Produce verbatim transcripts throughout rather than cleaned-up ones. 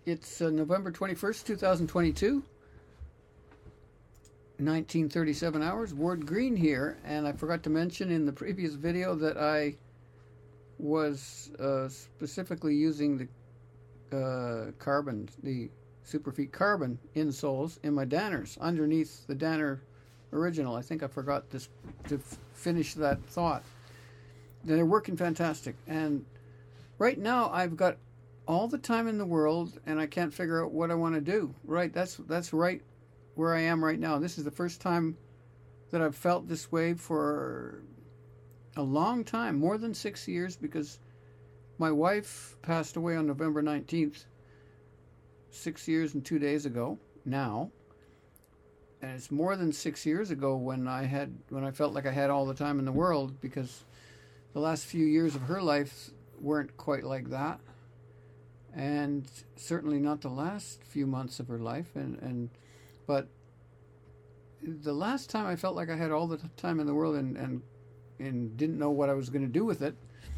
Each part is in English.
It's uh, November twenty-first, two thousand twenty-two. nineteen thirty-seven hours. Ward Green here, and I forgot to mention in the previous video that I was uh, specifically using the uh, carbon, the Superfeet carbon insoles in my Danners underneath the Danner original. I think I forgot this to f- finish that thought. They're working fantastic, and right now I've got all the time in the world, and I can't figure out what I want to do. Right, that's that's right where I am right now. This is the first time that I've felt this way for a long time, more than six years, because my wife passed away on November nineteenth, six years and two days ago now. And it's more than six years ago when I had when I felt like I had all the time in the world, because the last few years of her life weren't quite like that. And certainly not the last few months of her life. And, and but the last time I felt like I had all the time in the world and, and, and didn't know what I was going to do with it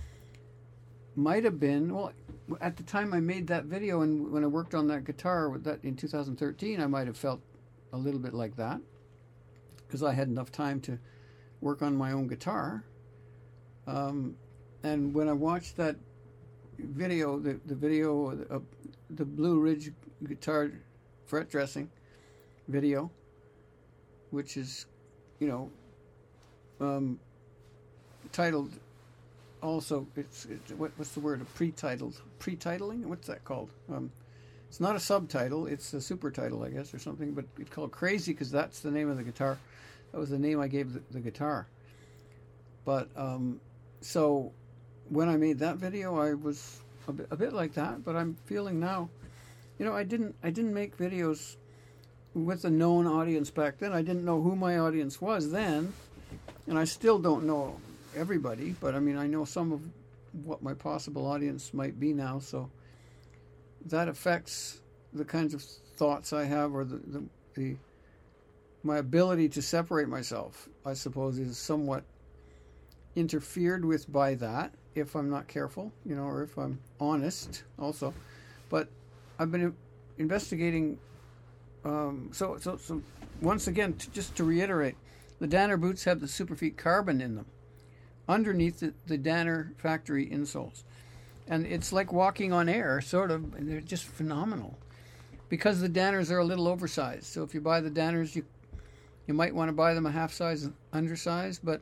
might have been, well, at the time I made that video and when I worked on that guitar with that in two thousand thirteen, I might have felt a little bit like that because I had enough time to work on my own guitar. Um, and when I watched that video, the, the video of the Blue Ridge guitar fret dressing video, which is, you know, um, titled also, it's, it's what, what's the word, a pre-titled, pre-titling? What's that called? Um, it's not a subtitle, it's a super title, I guess, or something, but it's called Crazy because that's the name of the guitar. That was the name I gave the, the guitar. But, um, so when I made that video, I was a bit, a bit like that, but I'm feeling now, you know, I didn't, I didn't make videos with a known audience back then. I didn't know who my audience was then, and I still don't know everybody, but I mean, I know some of what my possible audience might be now, so that affects the kinds of thoughts I have, or the, the, the my ability to separate myself, I suppose, is somewhat interfered with by that if I'm not careful, you know, or if I'm honest also. But I've been investigating, um, so, so, so once again, to, just to reiterate, the Danner boots have the Superfeet carbon in them underneath the, the Danner factory insoles. And it's like walking on air, sort of, and they're just phenomenal. Because the Danners are a little oversized. So if you buy the Danners, you you might want to buy them a half size undersized, but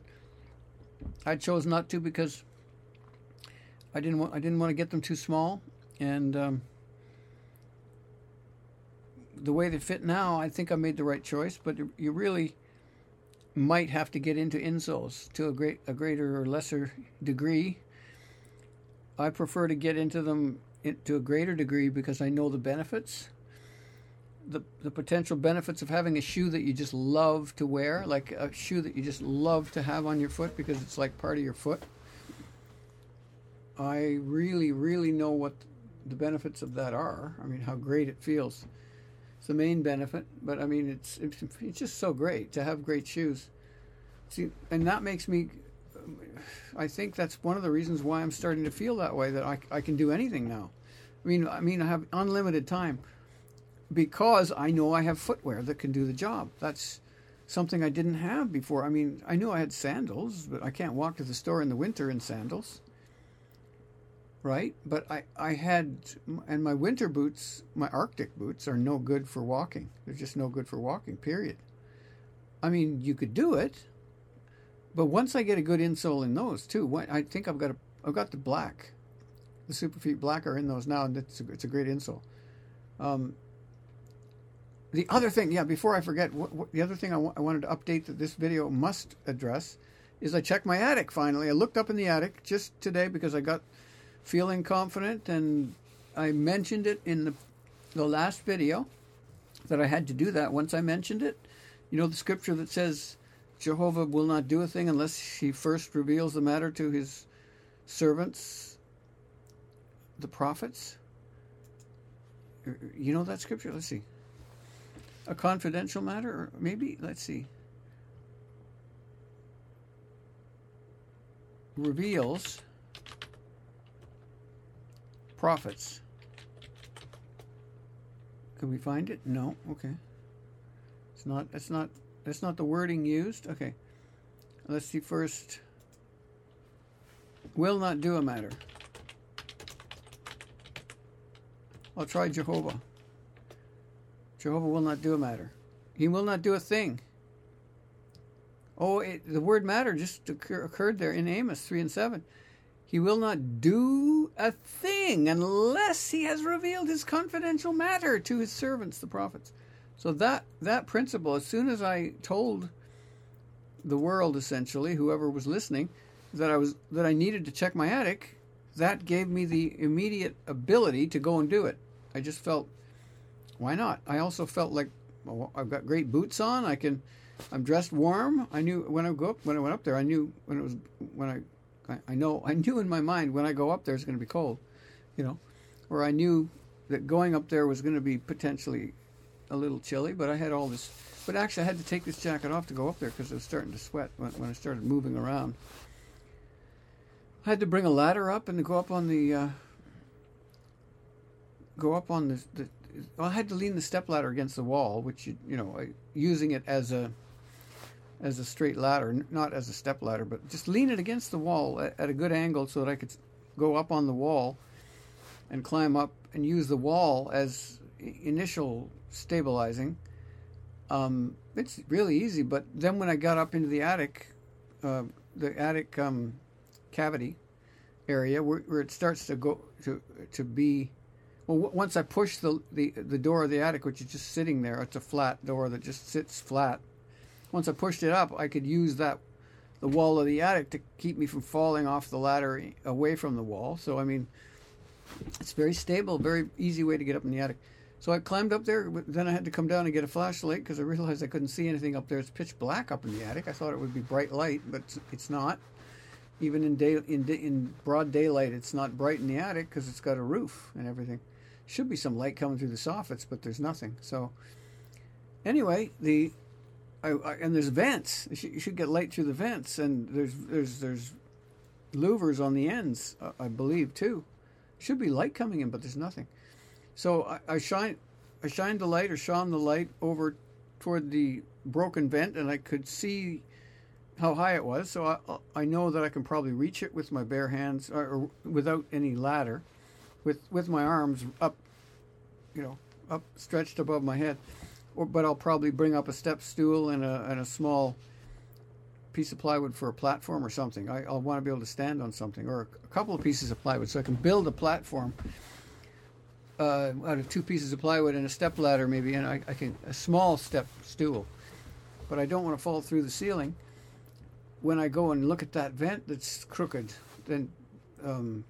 I chose not to because I didn't want I didn't want to get them too small. And um, the way they fit now, I think I made the right choice, but you really might have to get into insoles to a great a greater or lesser degree. I prefer to get into them to a greater degree because I know the benefits, the the potential benefits of having a shoe that you just love to wear, like a shoe that you just love to have on your foot because it's like part of your foot. I really, really know what the benefits of that are. I mean, how great it feels. It's the main benefit, but I mean, it's it's, it's just so great to have great shoes. See, and that makes me, I think that's one of the reasons why I'm starting to feel that way, that I, I can do anything now. I mean, I mean, I have unlimited time because I know I have footwear that can do the job. That's something I didn't have before. I mean, I knew I had sandals, but I can't walk to the store in the winter in sandals. Right? But I, I had, and my winter boots, my Arctic boots, are no good for walking. They're just no good for walking, period. I mean, you could do it, but once I get a good insole in those, too, I think I've got a, I've got the black. The Superfeet black are in those now, and it's a, it's a great insole. Um, the other thing, yeah, before I forget, what, what, the other thing I, w- I wanted to update that this video must address is I checked my attic finally. I looked up in the attic just today because I got feeling confident, and I mentioned it in the the last video that I had to do that. Once I mentioned it, you know the scripture that says Jehovah will not do a thing unless he first reveals the matter to his servants, the prophets. You know that scripture? Let's see. A confidential matter, or maybe, let's see. Reveals prophets. Can we find it? No. Okay. It's not. It's not. That's not the wording used. Okay. Let's see first. Will not do a matter. I'll try Jehovah. Jehovah will not do a matter. He will not do a thing. Oh, it, the word matter just occur, occurred there in Amos three and seven. He will not do a thing unless he has revealed his confidential matter to his servants, the prophets. So that that principle, as soon as I told the world, essentially, whoever was listening, that I was that I needed to check my attic, that gave me the immediate ability to go and do it. I just felt, why not? I also felt like, well, I've got great boots on. I can, I'm dressed warm. I knew when I go up, when I went up there, I knew when it was when I, I, I know I knew in my mind when I go up there it's going to be cold, you know, or I knew that going up there was going to be potentially a little chilly. But I had all this. But actually, I had to take this jacket off to go up there because I was starting to sweat when, when I started moving around. I had to bring a ladder up and go up on the, uh, go up on the, the well, I had to lean the stepladder against the wall, which, you, you know, I, using it as a, as a straight ladder, not as a step ladder, but just lean it against the wall at, at a good angle so that I could go up on the wall and climb up and use the wall as initial stabilizing. Um, it's really easy, but then when I got up into the attic, uh, the attic um, cavity area where, where it starts to go to to be, well, w- once I push the, the the door of the attic, which is just sitting there, it's a flat door that just sits flat. Once I pushed it up, I could use that the wall of the attic to keep me from falling off the ladder away from the wall. So I mean, it's very stable, very easy way to get up in the attic. So I climbed up there, but then I had to come down and get a flashlight because I realized I couldn't see anything up there. It's pitch black up in the attic. I thought it would be bright light, but it's not. Even in day in in broad daylight, it's not bright in the attic because it's got a roof and everything. Should be some light coming through the soffits, but there's nothing. So anyway, the I, I, and there's vents. You should, you should get light through the vents, and there's there's there's louvers on the ends, uh, I believe too. Should be light coming in, but there's nothing. So I, I shine, I shined the light or shone the light over toward the broken vent, and I could see how high it was. So I, I know that I can probably reach it with my bare hands, or, or without any ladder, with with my arms up, you know, up stretched above my head. Or, but I'll probably bring up a step stool and a and a small piece of plywood for a platform or something. I, I'll want to be able to stand on something, or a, a couple of pieces of plywood, so I can build a platform. Uh, out of two pieces of plywood and a step ladder, maybe, and I, I can a small step stool, but I don't want to fall through the ceiling. When I go and look at that vent that's crooked, then um,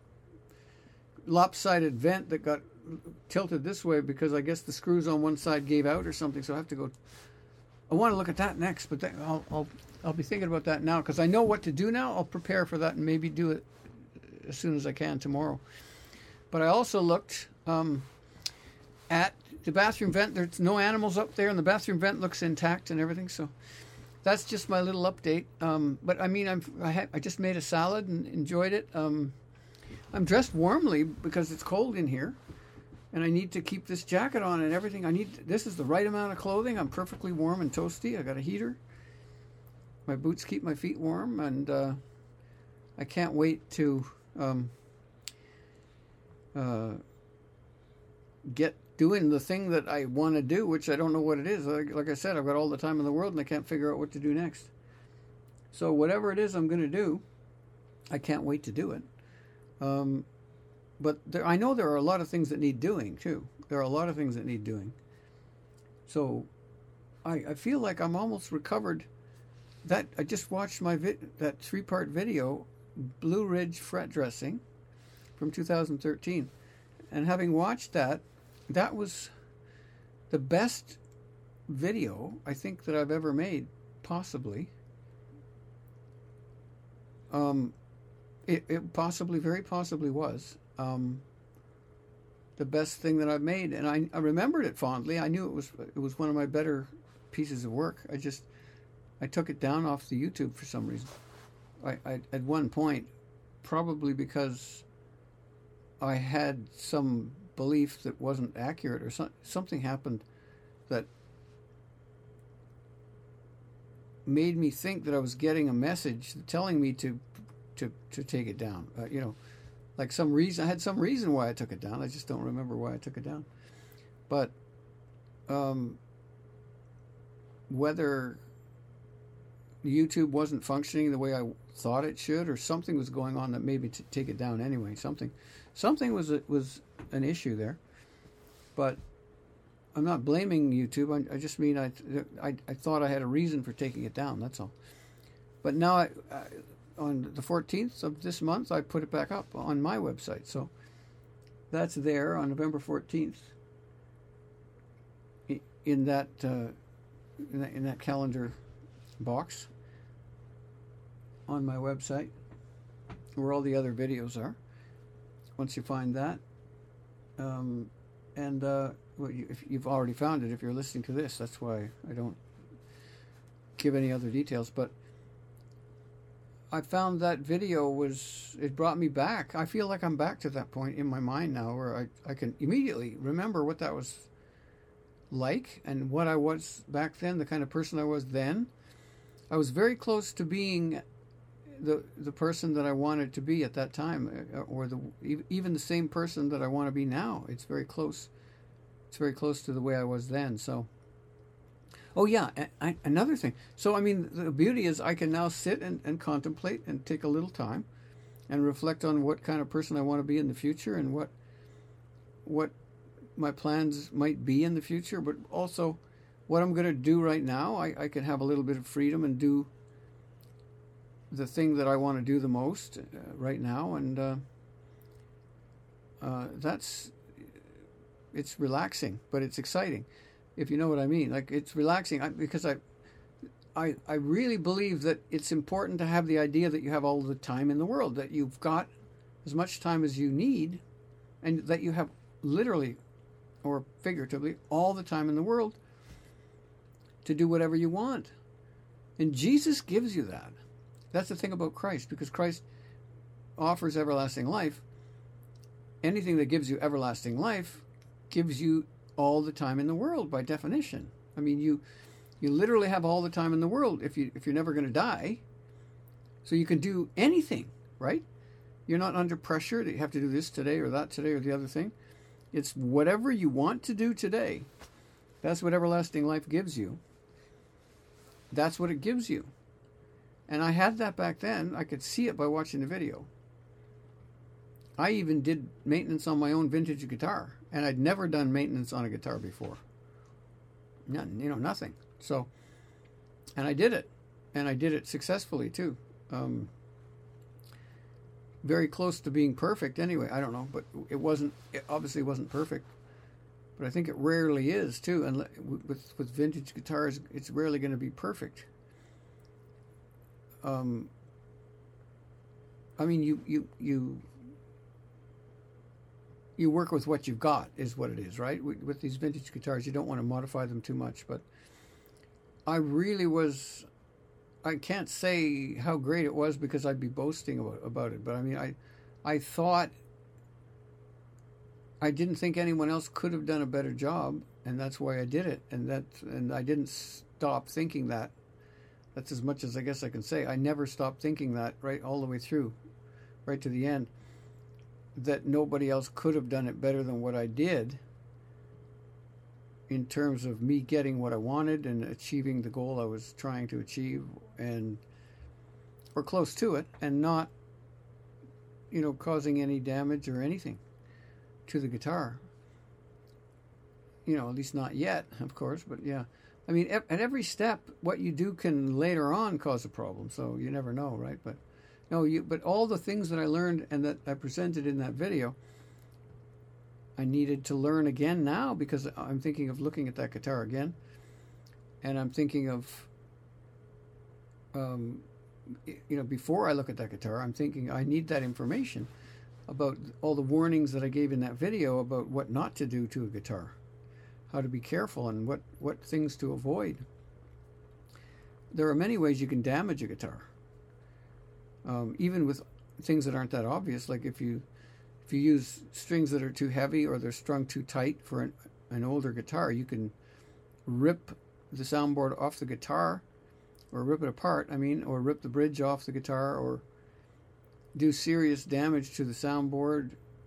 lopsided vent that got tilted this way because I guess the screws on one side gave out or something. So I have to go. I want to look at that next, but then I'll I'll I'll be thinking about that now because I know what to do now. I'll prepare for that and maybe do it as soon as I can tomorrow. But I also looked. Um, at the bathroom vent, there's no animals up there, and the bathroom vent looks intact and everything. So that's just my little update. Um, but I mean, I'm, I, ha- I just made a salad and enjoyed it. Um, I'm dressed warmly because it's cold in here, and I need to keep this jacket on and everything. I need this is the right amount of clothing. I'm perfectly warm and toasty. I got a heater. My boots keep my feet warm, and uh, I can't wait to. Um, uh, get doing the thing that I want to do, which I don't know what it is. Like, like I said, I've got all the time in the world and I can't figure out what to do next. So whatever it is I'm going to do, I can't wait to do it. Um, but there, I know there are a lot of things that need doing too. There are a lot of things that need doing. So I, I feel like I'm almost recovered. That I just watched my vid, that three-part video, Blue Ridge fret dressing from two thousand thirteen. And having watched that, that was the best video I think that I've ever made, possibly. Um, it, it possibly, very possibly was um, the best thing that I've made, and I, I remembered it fondly. I knew it was it was one of my better pieces of work. I just I took it down off the YouTube for some reason. I, I at one point, probably because I had some belief that wasn't accurate, or so, something happened that made me think that I was getting a message telling me to to to take it down. Uh, you know, like some reason I had some reason why I took it down. I just don't remember why I took it down. But um, whether YouTube wasn't functioning the way I thought it should, or something was going on that made me t- take it down anyway. Something, something was a, was an issue there. But I'm not blaming YouTube. I, I just mean I, I I thought I had a reason for taking it down. That's all. But now, I, I, on the fourteenth of this month, I put it back up on my website. So that's there on November fourteenth. In that uh, in that, in that calendar box on my website, where all the other videos are. Once you find that, um, and uh, well, you, if you've already found it, if you're listening to this, that's why I don't give any other details. But I found that video was, it brought me back. I feel like I'm back to that point in my mind now, where I, I can immediately remember what that was like and what I was back then, the kind of person I was then. I was very close to being the the person that I wanted to be at that time, or the even the same person that I want to be now. It's very close. It's very close to the way I was then. So, oh yeah, I, another thing. So I mean, the beauty is I can now sit and, and contemplate and take a little time and reflect on what kind of person I want to be in the future, and what what my plans might be in the future, but also what I'm going to do right now. I, I can have a little bit of freedom and do the thing that I want to do the most uh, right now, and uh, uh, that's, it's relaxing, but it's exciting, if you know what I mean. Like, it's relaxing I, because I, I, I really believe that it's important to have the idea that you have all the time in the world, that you've got as much time as you need, and that you have literally or figuratively all the time in the world to do whatever you want. And Jesus gives you that. That's the thing about Christ, because Christ offers everlasting life. Anything that gives you everlasting life gives you all the time in the world, by definition. I mean, you you literally have all the time in the world if you if you're never going to die. So you can do anything, right? You're not under pressure that you have to do this today or that today or the other thing. It's whatever you want to do today. That's what everlasting life gives you. That's what it gives you. And I had that back then. I could see it by watching the video. I even did maintenance on my own vintage guitar, and I'd never done maintenance on a guitar before. Nothing, you know, nothing. So, and I did it, and I did it successfully too. Um, very close to being perfect anyway. I don't know, but it wasn't, it obviously wasn't perfect. But I think it rarely is too. And with with vintage guitars, it's rarely going to be perfect. Um, I mean, you, you, you, you work with what you've got, is what it is, right? With, with these vintage guitars, you don't want to modify them too much, but I really was, I can't say how great it was because I'd be boasting about, about it, but I mean, I, I thought, I didn't think anyone else could have done a better job, and that's why I did it, and that, and I didn't stop thinking that. That's as much as I guess I can say. I never stopped thinking that, right, all the way through, right to the end, that nobody else could have done it better than what I did in terms of me getting what I wanted and achieving the goal I was trying to achieve, and or close to it, and not, you know, causing any damage or anything to the guitar. You know, at least not yet, of course, but yeah. I mean, at every step, what you do can later on cause a problem, so you never know, right? But no, you. But all the things that I learned and that I presented in that video, I needed to learn again now, because I'm thinking of looking at that guitar again, and I'm thinking of, um, you know, before I look at that guitar, I'm thinking I need that information about all the warnings that I gave in that video about what not to do to a guitar, how to be careful, and what, what things to avoid. There are many ways you can damage a guitar, um, even with things that aren't that obvious. Like if you if you use strings that are too heavy or they're strung too tight for an, an older guitar, you can rip the soundboard off the guitar, or rip it apart, I mean, or rip the bridge off the guitar, or do serious damage to the soundboard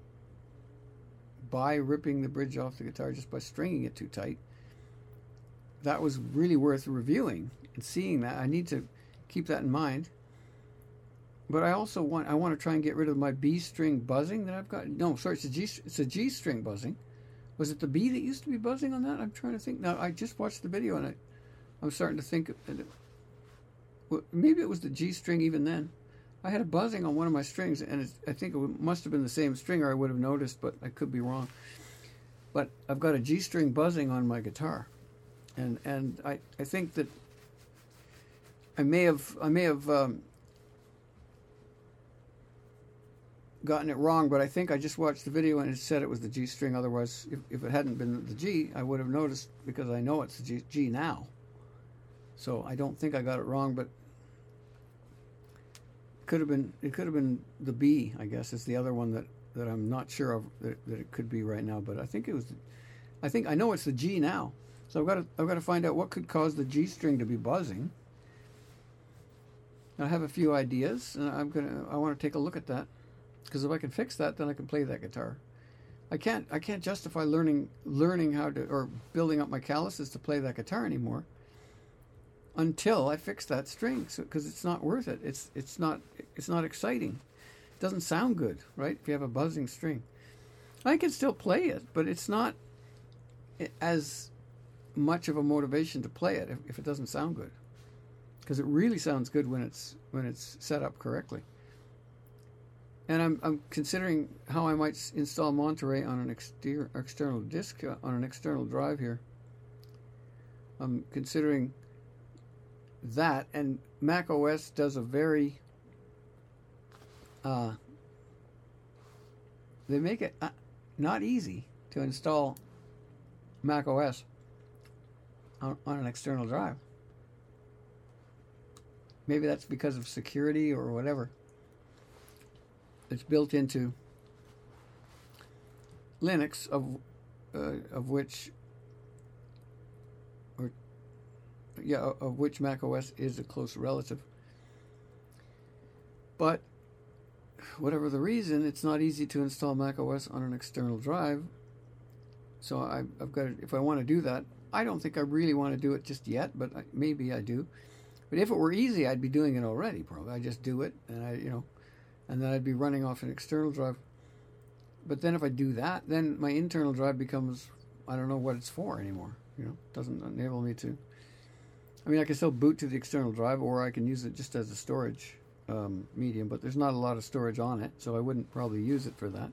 by ripping the bridge off the guitar just by stringing it too tight. That was really worth reviewing and seeing that. I need to keep that in mind. But I also want I want to try and get rid of my B string buzzing that I've got. No, sorry, it's a G it's a G string buzzing. Was it the B that used to be buzzing on that? I'm trying to think. Now I just watched the video and I, I'm starting to think. Well, maybe it was the G string even then. I had a buzzing on one of my strings, and it's, I think it must have been the same string, or I would have noticed, but I could be wrong. But I've got a G string buzzing on my guitar, and and I, I think that I may have I may have. Um, gotten it wrong, but I think I just watched the video and it said it was the G string. Otherwise, if, if it hadn't been the G, I would have noticed, because I know it's the G, G now. So I don't think I got it wrong, but it could have been it could have been the B, I guess. It's the other one that, that I'm not sure of that, that it could be right now, but I think it was I think I know it's the G now. So I've got to I've got to find out what could cause the G string to be buzzing. I have a few ideas, and I'm gonna I want to take a look at that. Because if I can fix that, then I can play that guitar. I can't. I can't justify learning learning how to or building up my calluses to play that guitar anymore until I fix that string. So because it's not worth it. It's it's not it's not exciting. It doesn't sound good, right? If you have a buzzing string, I can still play it, but it's not as much of a motivation to play it if, if it doesn't sound good. Because it really sounds good when it's when it's set up correctly. And I'm I'm considering how I might install Monterey on an exter- external disk, uh, on an external drive here. I'm considering that, and Mac O S does a very, uh, they make it uh, not easy to install Mac O S on, on an external drive. Maybe that's because of security or whatever. It's built into Linux, of uh, of which, or yeah, of which Mac O S is a close relative. But whatever the reason, it's not easy to install Mac O S on an external drive. So I, I've got to, if I want to do that, I don't think I really want to do it just yet, but I, maybe I do. But if it were easy, I'd be doing it already. Probably I just do it, and I, you know. And then I'd be running off an external drive. But then if I do that, then my internal drive becomes, I don't know what it's for anymore. You know, it doesn't enable me to. I mean, I can still boot to the external drive, or I can use it just as a storage um, medium, but there's not a lot of storage on it, so I wouldn't probably use it for that.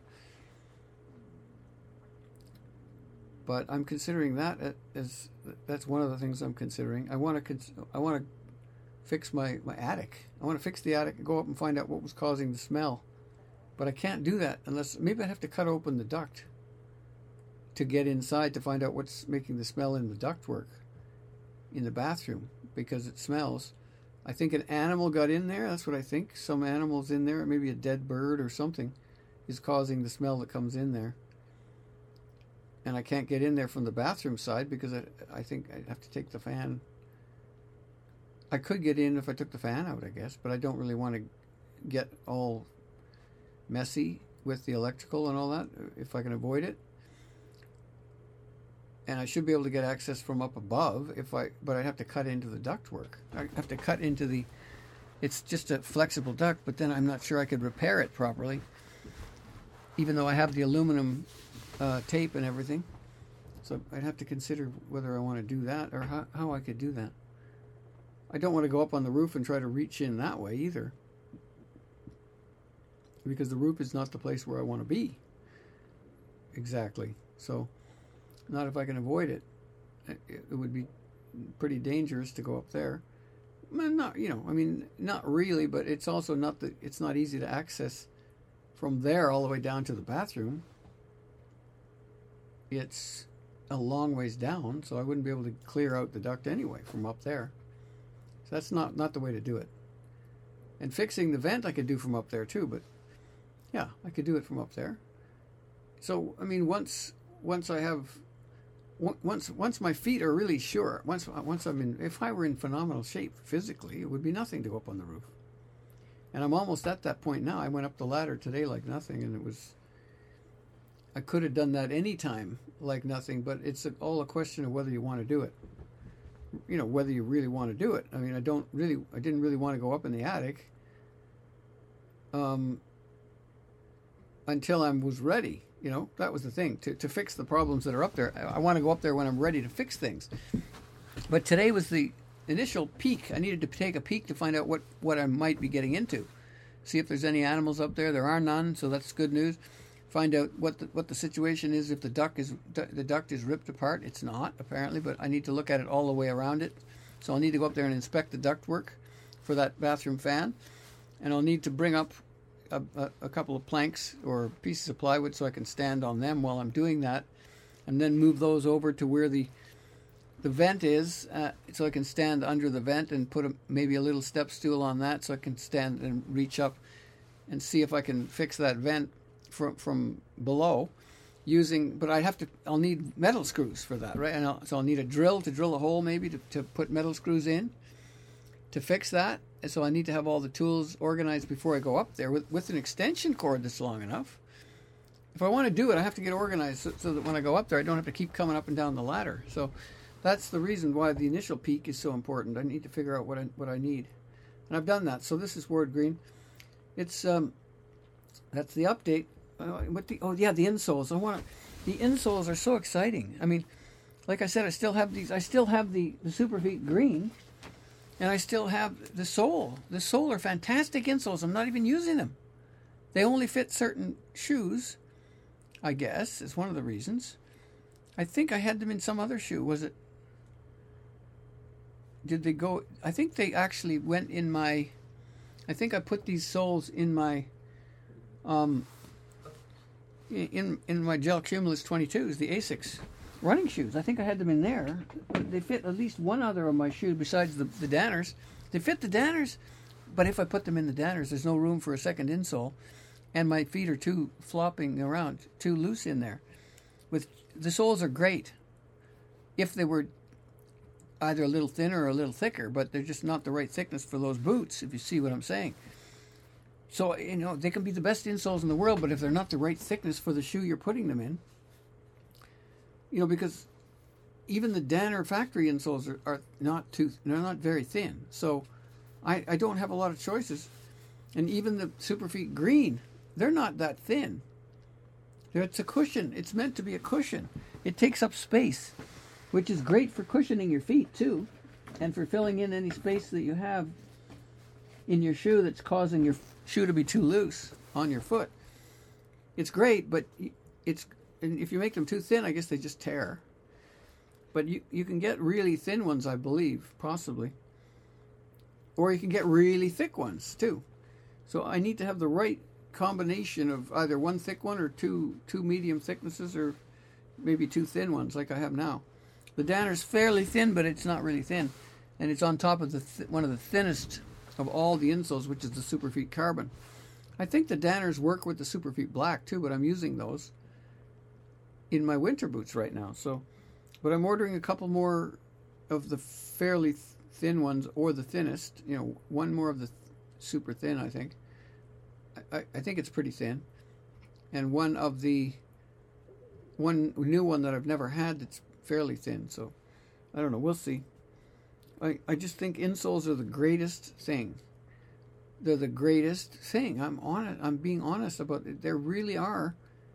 But I'm considering that as, that's one of the things I'm considering. I want to, I want to fix my, my attic. I want to fix the attic and go up and find out what was causing the smell. But I can't do that unless, maybe I'd have to cut open the duct to get inside to find out what's making the smell in the ductwork in the bathroom, because it smells. I think an animal got in there. That's what I think. Some animal's in there, maybe a dead bird or something is causing the smell that comes in there. And I can't get in there from the bathroom side because I, I think I'd have to take the fan. I could get in if I took the fan out, I guess, but I don't really want to get all messy with the electrical and all that, if I can avoid it. And I should be able to get access from up above, if I, but I'd have to cut into the ductwork. I have to cut into the, it's just a flexible duct, but then I'm not sure I could repair it properly, even though I have the aluminum uh, tape and everything. So I'd have to consider whether I want to do that or how, how I could do that. I don't want to go up on the roof and try to reach in that way either, because the roof is not the place where I want to be. Exactly. So, not if I can avoid it. It would be pretty dangerous to go up there. Not, you know, I mean, not really, but it's also not the, it's not easy to access from there all the way down to the bathroom. It's a long ways down, so I wouldn't be able to clear out the duct anyway from up there. That's not, not the way to do it. And fixing the vent I could do from up there too, but yeah, I could do it from up there. So I mean, once once I have once once my feet are really sure, once once I'm in, if I were in phenomenal shape physically, it would be nothing to go up on the roof. And I'm almost at that point now. I went up the ladder today like nothing, and it was, I could have done that any time like nothing, but it's a, all a question of whether you want to do it. You know, whether you really want to do it. I mean, I don't really, I didn't really want to go up in the attic um, until I was ready. You know, that was the thing, to, to fix the problems that are up there. I, I want to go up there when I'm ready to fix things. But today was the initial peek. I needed to take a peek to find out what, what I might be getting into. See if there's any animals up there. There are none, so that's good news. Find out what the, what the situation is, if the duct is the duct is ripped apart. It's not, apparently, but I need to look at it all the way around it. So I'll need to go up there and inspect the duct work for that bathroom fan. And I'll need to bring up a, a, a couple of planks or pieces of plywood so I can stand on them while I'm doing that. And then move those over to where the the vent is, uh, so I can stand under the vent and put a, maybe a little step stool on that so I can stand and reach up and see if I can fix that vent from from below using, but I have to, I'll need metal screws for that, right? And I'll, so I'll need a drill to drill a hole maybe to, to put metal screws in to fix that. And so I need to have all the tools organized before I go up there with, with an extension cord that's long enough. If I want to do it, I have to get organized so, so that when I go up there, I don't have to keep coming up and down the ladder. So that's the reason why the initial peak is so important. I need to figure out what I, what I need. And I've done that. So this is Ward Green. It's, um, that's the update. Uh, what the, oh yeah, the insoles. I want to, the insoles are so exciting. I mean, like I said, I still have these, I still have the, the Superfeet Green, and I still have the sole. The sole are fantastic insoles. I'm not even using them. They only fit certain shoes, I guess, is one of the reasons. I think I had them in some other shoe. Was it, did they go, I think they actually went in my, I think I put these soles in my, um, in in my Gel Cumulus twenty-twos, the Asics running shoes. I think I had them in there. They fit at least one other of my shoes besides the, the Danners. They fit the Danners, but if I put them in the Danners, there's no room for a second insole, and my feet are too flopping around, too loose in there. With the soles are great if they were either a little thinner or a little thicker, but they're just not the right thickness for those boots, if you see what I'm saying. So, you know, they can be the best insoles in the world, but if they're not the right thickness for the shoe you're putting them in, you know, because even the Danner factory insoles are, are not too, they're not very thin. So I, I don't have a lot of choices. And even the Superfeet Green, they're not that thin. It's a cushion. It's meant to be a cushion. It takes up space, which is great for cushioning your feet too, and for filling in any space that you have in your shoe that's causing your shoe to be too loose on your foot. It's great, but it's, and if you make them too thin, I guess they just tear. But you, you can get really thin ones, I believe, possibly. Or you can get really thick ones too. So I need to have the right combination of either one thick one or two two medium thicknesses, or maybe two thin ones like I have now. The Danner's fairly thin, but it's not really thin. And it's on top of the th- one of the thinnest of all the insoles, which is the Superfeet Carbon. I think the Danners work with the Superfeet Black too, but I'm using those in my winter boots right now. So, but I'm ordering a couple more of the fairly th- thin ones, or the thinnest. You know, one more of the th- super thin, I think. I, I think it's pretty thin. And one of the, one new one that I've never had that's fairly thin. So, I don't know. We'll see. I, I just think insoles are the greatest thing. They're the greatest thing. I'm on it. I'm being honest about it. They really are.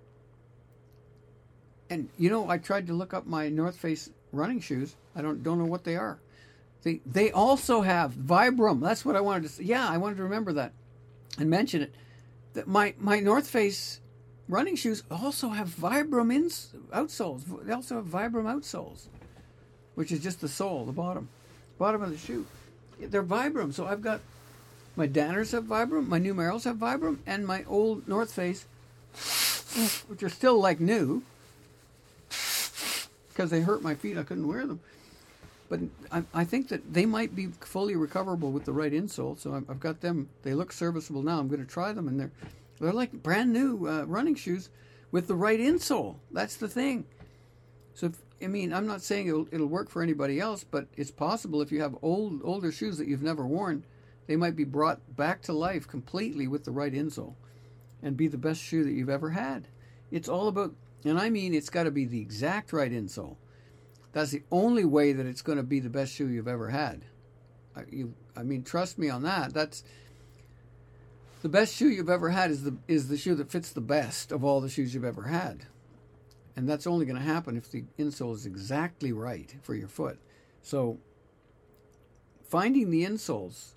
And, you know, I tried to look up my North Face running shoes. I don't don't know what they are. They, they also have Vibram. That's what I wanted to say. Yeah, I wanted to remember that and mention it. That my, my North Face running shoes also have Vibram ins, outsoles. They also have Vibram outsoles, which is just the sole, the bottom. Bottom of the shoe. They're Vibram. So I've got my Danners have Vibram, my New Merrells have Vibram, and my old North Face, which are still like new, because they hurt my feet. I couldn't wear them. But I, I think that they might be fully recoverable with the right insole. So I've, I've got them. They look serviceable now. I'm going to try them, and they're they're like brand new uh, running shoes with the right insole. That's the thing. So, if, I mean, I'm not saying it'll, it'll work for anybody else, but it's possible if you have old older shoes that you've never worn, they might be brought back to life completely with the right insole and be the best shoe that you've ever had. It's all about, and I mean it's got to be the exact right insole. That's the only way that it's going to be the best shoe you've ever had. I, you, I mean, trust me on that. That's the best shoe you've ever had is the is the shoe that fits the best of all the shoes you've ever had. And that's only going to happen if the insole is exactly right for your foot. So finding the insoles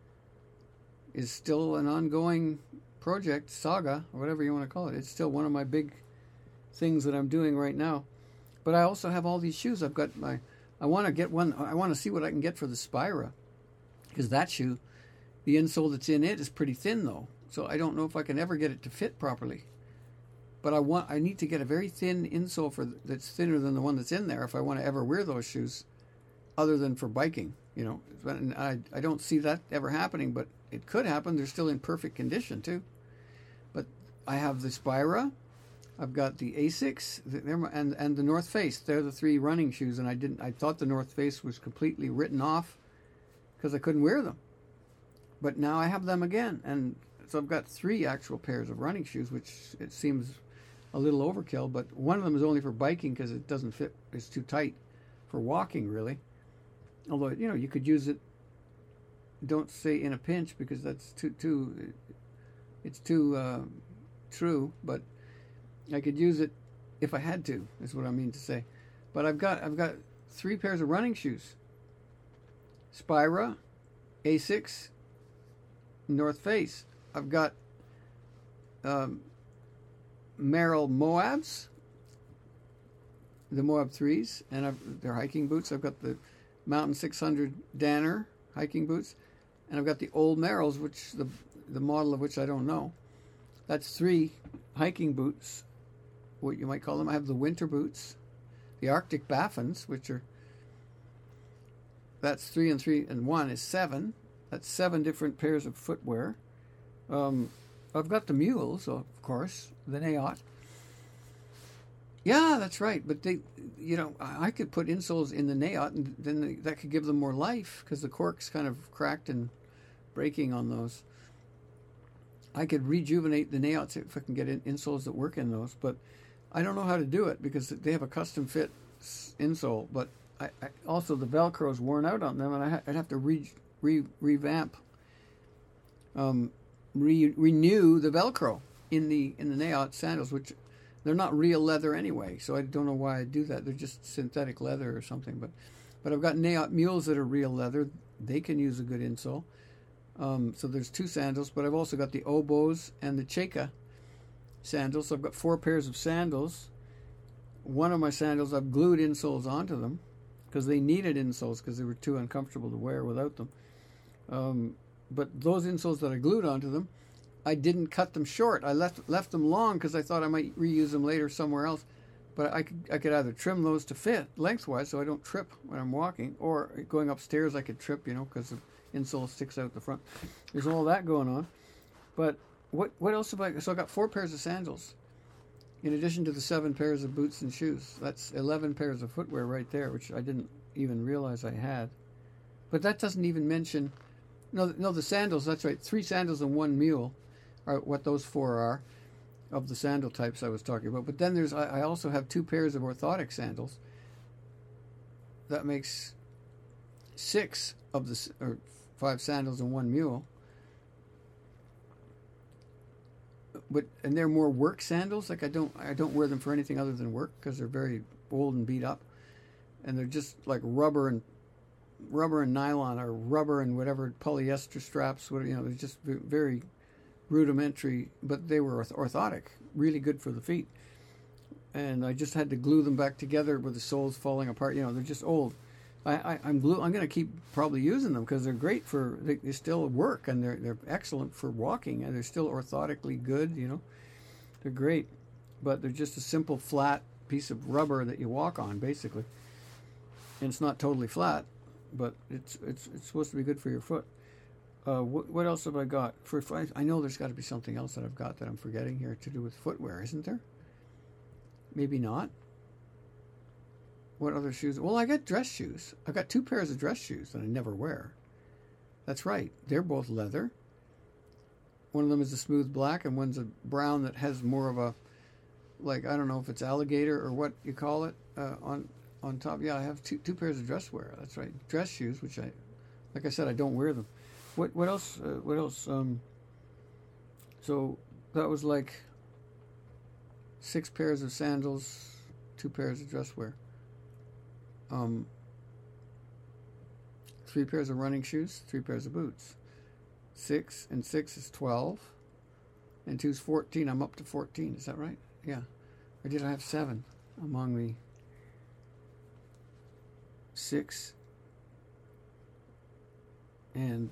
is still an ongoing project, saga, or whatever you want to call it. It's still one of my big things that I'm doing right now. But I also have all these shoes. I've got my, I want to get one, I want to see what I can get for the Spira. Because that shoe, the insole that's in it is pretty thin though. So I don't know if I can ever get it to fit properly. But I want, I need to get a very thin insole for that's thinner than the one that's in there if I want to ever wear those shoes, other than for biking. You know, and I I don't see that ever happening, but it could happen. They're still in perfect condition too. But I have the Spira, I've got the Asics, and and the North Face. They're the three running shoes, and I didn't. I thought the North Face was completely written off because I couldn't wear them. But now I have them again, and so I've got three actual pairs of running shoes, which it seems a little overkill, but one of them is only for biking because it doesn't fit, it's too tight for walking really. Although, you know, you could use it, don't say in a pinch because that's too, too it's too uh, true, but I could use it if I had to, is what I mean to say. But I've got, I've got three pairs of running shoes. Spira, Asics, North Face. I've got um, Merrell Moabs, the Moab threes, and I've, they're hiking boots. I've got the Mountain six hundred Danner hiking boots, and I've got the Old Merrells, which the the model of which I don't know. That's three hiking boots, what you might call them. I have the winter boots, the Arctic Baffins, which are, that's three and three and one is seven. That's seven different pairs of footwear. Um, I've got the mules, of course, the Nayot. Yeah, that's right. But they, you know, I could put insoles in the Nayot, and then they, that could give them more life because the cork's kind of cracked and breaking on those. I could rejuvenate the Nayots if I can get in, insoles that work in those, but I don't know how to do it because they have a custom fit insole. But I, I also the Velcro's worn out on them, and I ha- I'd have to re, re revamp. Um. Re- renew the Velcro in the in the Nayot sandals, which they're not real leather anyway, so I don't know why I do that. They're just synthetic leather or something. But but I've got Nayot mules that are real leather. They can use a good insole. Um, so there's two sandals, but I've also got the Obos and the Cheka sandals. So I've got four pairs of sandals. One of my sandals, I've glued insoles onto them because they needed insoles because they were too uncomfortable to wear without them. Um, But those insoles that I glued onto them, I didn't cut them short. I left left them long because I thought I might reuse them later somewhere else. But I could I could either trim those to fit lengthwise so I don't trip when I'm walking, or going upstairs I could trip, you know, because the insole sticks out the front. There's all that going on. But what what else have I? So I got four pairs of sandals, in addition to the seven pairs of boots and shoes. That's eleven pairs of footwear right there, which I didn't even realize I had. But that doesn't even mention. No, no, the sandals, that's right. Three sandals and one mule are what those four are of the sandal types I was talking about. But then there's, I, I also have two pairs of orthotic sandals. That makes six of the, or five sandals and one mule. But, and they're more work sandals. Like I don't, I don't wear them for anything other than work because they're very old and beat up. And they're just like rubber and rubber and nylon or rubber and whatever polyester straps, whatever, you know, they're just very rudimentary, but they were orthotic, really good for the feet. And I just had to glue them back together with the soles falling apart. You know, they're just old. I, I, I'm glue. I'm going to keep probably using them because they're great for. They, they still work and they're they're excellent for walking and they're still orthotically good. You know, they're great, but they're just a simple flat piece of rubber that you walk on, basically. And it's not totally flat. But it's it's it's supposed to be good for your foot. Uh, what, what else have I got? For I know there's got to be something else that I've got that I'm forgetting here to do with footwear, isn't there? Maybe not. What other shoes? Well, I got dress shoes. I got two pairs of dress shoes that I never wear. That's right. They're both leather. One of them is a smooth black, and one's a brown that has more of a, like, I don't know if it's alligator or what you call it uh, on on top. Yeah, I have two two pairs of dress wear. That's right, dress shoes, which I, like I said, I don't wear them. What what else? Uh, what else? Um. So that was like six pairs of sandals, two pairs of dress wear. Um. Three pairs of running shoes, three pairs of boots. Six and six is twelve, and two's fourteen. I'm up to fourteen. Is that right? Yeah. Or did I have seven among the six and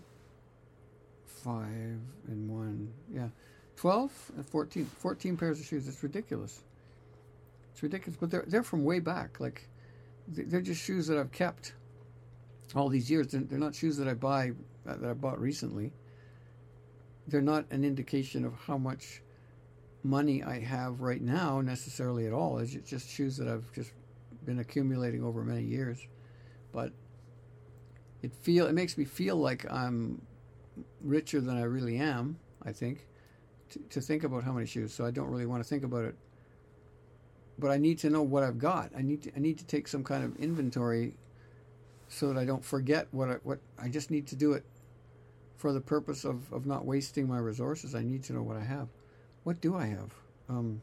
five and one? Yeah, twelve and fourteen. Fourteen pairs of shoes. It's ridiculous. It's ridiculous, but they're they're from way back. Like they're just shoes that I've kept all these years. They're, they're not shoes that I buy that I bought recently. They're not an indication of how much money I have right now necessarily at all. It's just shoes that I've just been accumulating over many years. But it feel it makes me feel like I'm richer than I really am, I think, to, to think about how many shoes. So I don't really want to think about it. But I need to know what I've got. I need to, I need to take some kind of inventory so that I don't forget what I, what I just need to do it for the purpose of, of not wasting my resources. I need to know what I have. What do I have? Um,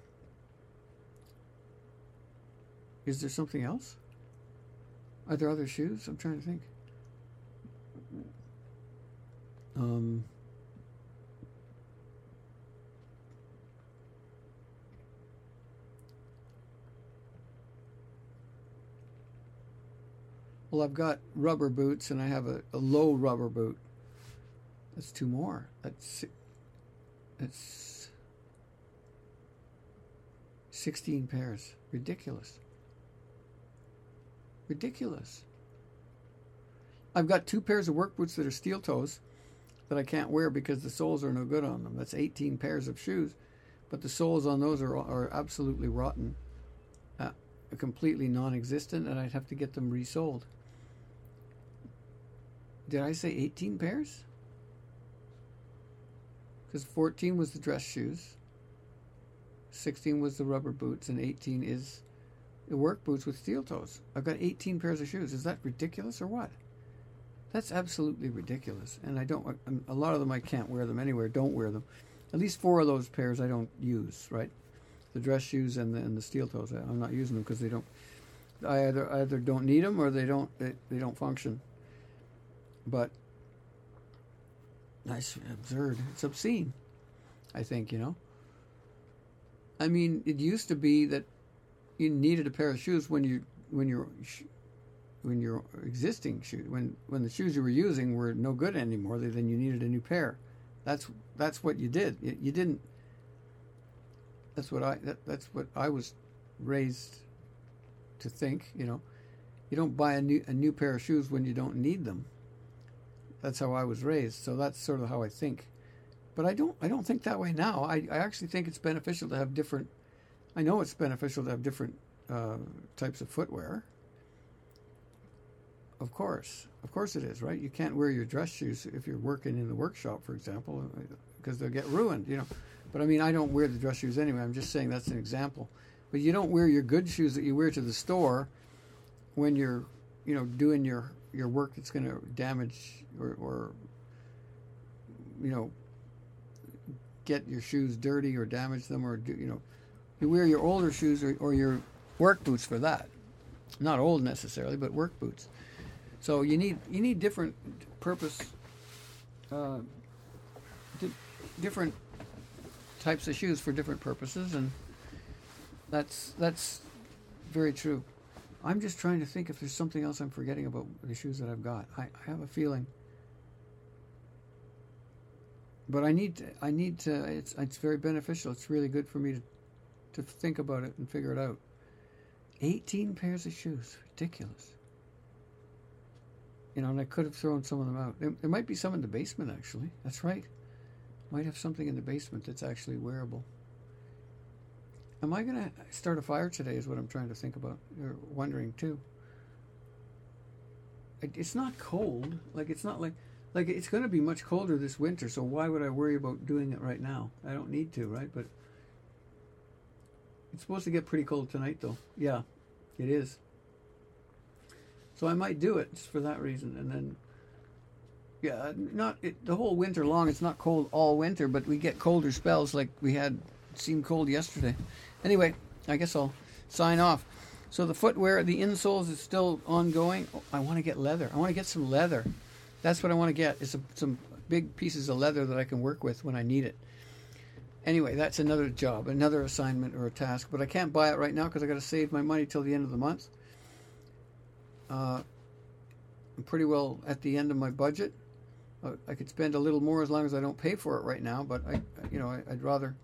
is there something else? Are there other shoes? I'm trying to think. Um, well, I've got rubber boots, and I have a, a low rubber boot. That's two more. That's that's sixteen pairs. Ridiculous. Ridiculous. I've got two pairs of work boots that are steel toes that I can't wear because the soles are no good on them. That's eighteen pairs of shoes, but the soles on those are are absolutely rotten, uh, completely non-existent, and I'd have to get them resoled. Did I say eighteen pairs? Because fourteen was the dress shoes, sixteen was the rubber boots, and eighteen is the work boots with steel toes. I've got eighteen pairs of shoes. Is that ridiculous or what? That's absolutely ridiculous. And I don't, a lot of them I can't wear them anywhere, don't wear them. At least four of those pairs I don't use, right? The dress shoes and the, and the steel toes. I'm not using them because they don't, I either either don't need them or they don't, they, they don't function. But that's absurd. It's obscene, I think, you know. I mean, it used to be that you needed a pair of shoes when you when you're when your existing shoes when when the shoes you were using were no good anymore. Then you needed a new pair. That's that's what you did. You, you didn't. That's what I that, that's what I was raised to think. You know, you don't buy a new a new pair of shoes when you don't need them. That's how I was raised, so that's sort of how I think. But I don't I don't think that way now. I, I actually think it's beneficial to have different, I know it's beneficial to have different uh, types of footwear. Of course. Of course it is, right? You can't wear your dress shoes if you're working in the workshop, for example, because they'll get ruined, you know. But I mean, I don't wear the dress shoes anyway. I'm just saying that's an example. But you don't wear your good shoes that you wear to the store when you're, you know, doing your, your work that's going to damage or, or, you know, get your shoes dirty or damage them, or do, you know, you wear your older shoes or, or your work boots for that. Not old necessarily, but work boots. So you need you need different purpose, uh, di- different types of shoes for different purposes, and that's that's very true. I'm just trying to think if there's something else I'm forgetting about the shoes that I've got. I, I have a feeling. But I need to, I need to, it's it's very beneficial. It's really good for me to, to think about it and figure it out. eighteen pairs of shoes. Ridiculous. You know, and I could have thrown some of them out. There, there might be some in the basement, actually. That's right. Might have something in the basement that's actually wearable. am I going to start a fire today is what I'm trying to think about, or wondering too. It's not cold. Like, it's not like, like it's going to be much colder this winter, so why would I worry about doing it right now? I don't need to, right? But it's supposed to get pretty cold tonight, though. Yeah, it is. So I might do it just for that reason. And then, yeah, not it, the whole winter long. It's not cold all winter, but we get colder spells like we had. It seemed cold yesterday. Anyway, I guess I'll sign off. So the footwear, the insoles is still ongoing. Oh, I want to get leather. I want to get some leather. That's what I want to get, is some, some big pieces of leather that I can work with when I need it. Anyway, that's another job, another assignment or a task. But I can't buy it right now because I got to save my money till the end of the month. Uh, I'm pretty well at the end of my budget. Uh, I could spend a little more as long as I don't pay for it right now. But I, you know, I, I'd rather,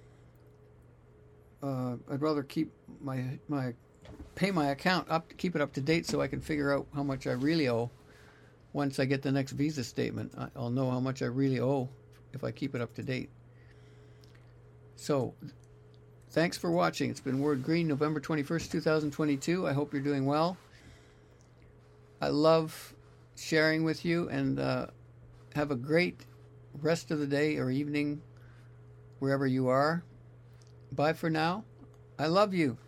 uh, I'd rather keep my my. pay my account up, keep it up to date, so I can figure out how much I really owe. Once I get the next Visa statement, I'll know how much I really owe if I keep it up to date. So, thanks for watching. It's been Ward Green, November twenty-first, twenty twenty-two. I hope you're doing well. I love sharing with you, and uh, have a great rest of the day or evening, wherever you are. Bye for now. I love you.